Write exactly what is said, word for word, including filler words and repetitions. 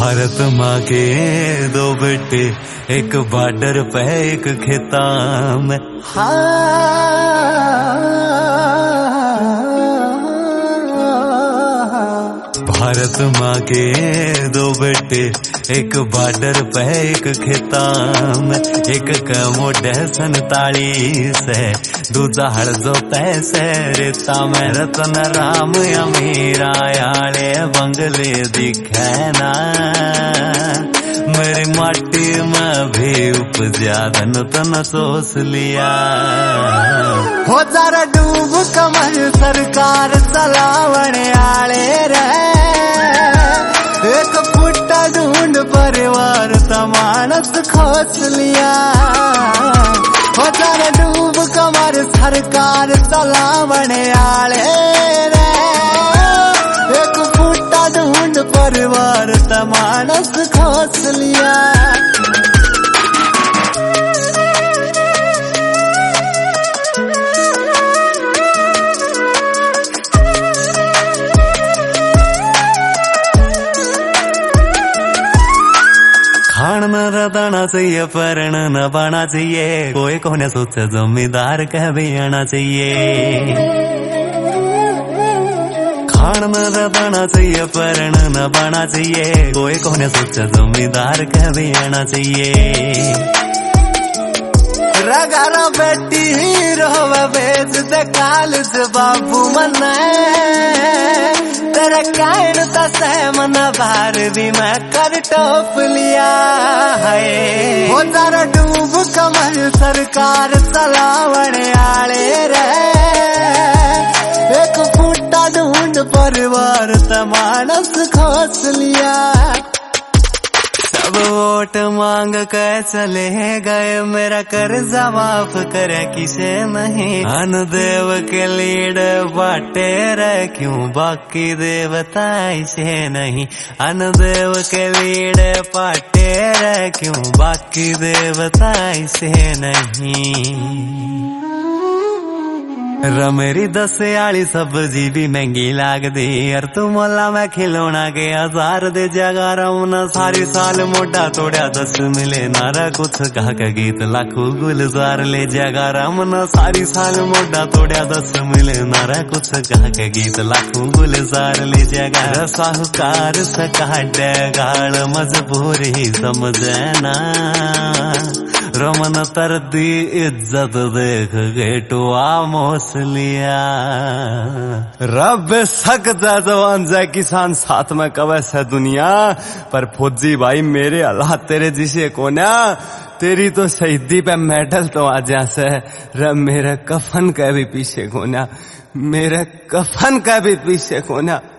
भारत माँ के दो बेटे, एक बॉर्डर पे एक खेता में। भारत माँ के दो बेटे, एक बॉर्डर पे एक खेता में। एक कमोड सनतालीस है, दूजा हड़जो पैसे रेता में। रतन राम अमीरा आले बंगले दिखे ना, मेरी माटी में भी उपजा धन तन सोच लिया। हो जरा डूब कमल सरकार चलावने आले रे, एक फुट्टा ढूंढ परिवार तमानस खोज लिया। हो जरा डूब कमल सरकार चलावने आले रे, एक फुट्टा ढूंढ परिवार तमानस खोज लिया। खान न रदाना चाहिए, परण न पाना चाहिए, कोई कोने सोचे जमींदार कह भी आना चाहिए। खान न रदाना चाहिए, परण न पाना चाहिए, कोई कोने सोचे जमींदार कह भी आना चाहिए। रगारा बेटी रोवे बेच दे कालज बाबू मना, तेरे कायन तसे मन बार भी मैं कर टोप लिया है। हो जरा डूब कमल सरकार चलावने आले रे, एक फुट्टा ढूंढ परिवार तमानस खोज लिया। सब वोट मांग कर चले गए, मेरा कर्जा माफ करे किसे नहीं। अनुदेव के लीड बाटे रे, क्यों बाकी देवता इसे नहीं। अनुदेव के लीड बाटे रे, क्यों बाकी देवता इसे नहीं। रमेरी दस आली सब्जी भी महंगी लाग दी, और तू मोला मैं खिलौना के हजार दे जगा रमना। सारी साल मोटा तोड़ा दस मिले नारा, कुछ कहा का गीत लाखों गुलजार ले जगा रमना। सारी साल मोटा तोड़ा दस मिले नारा, कुछ कहा का गीत लाखों गुलजार ले जगा। साहूकार से काटे गाल मजबूरी समझना, रमन तर दी इज्जत देख के टुआ मोस लिया। रब सकता जवान जय किसान साथ में कवे से दुनिया, पर फौजी भाई मेरे अल्लाह तेरे जिसे कोना। तेरी तो शहीदी पे मेडल तो आ जैसे, रब मेरे कफन का भी पीछे कोना, मेरे कफन का भी पीछे कोना।